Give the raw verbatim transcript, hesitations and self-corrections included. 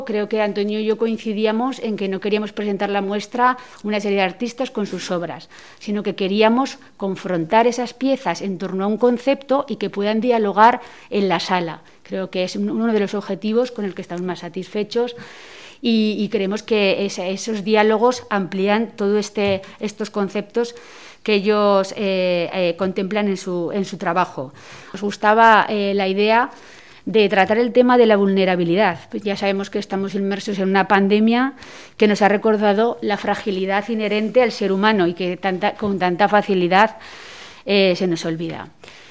Creo que Antonio y yo coincidíamos en que no queríamos presentar la muestra una serie de artistas con sus obras, sino que queríamos confrontar esas piezas en torno a un concepto y que puedan dialogar en la sala. Creo que es uno de los objetivos con el que estamos más satisfechos y, y creemos que ese, esos diálogos amplían todos este, estos conceptos que ellos eh, eh, contemplan en su, en su trabajo. Nos gustaba eh, la idea de tratar el tema de la vulnerabilidad. Pues ya sabemos que estamos inmersos en una pandemia que nos ha recordado la fragilidad inherente al ser humano y que tanta, con tanta facilidad eh, se nos olvida.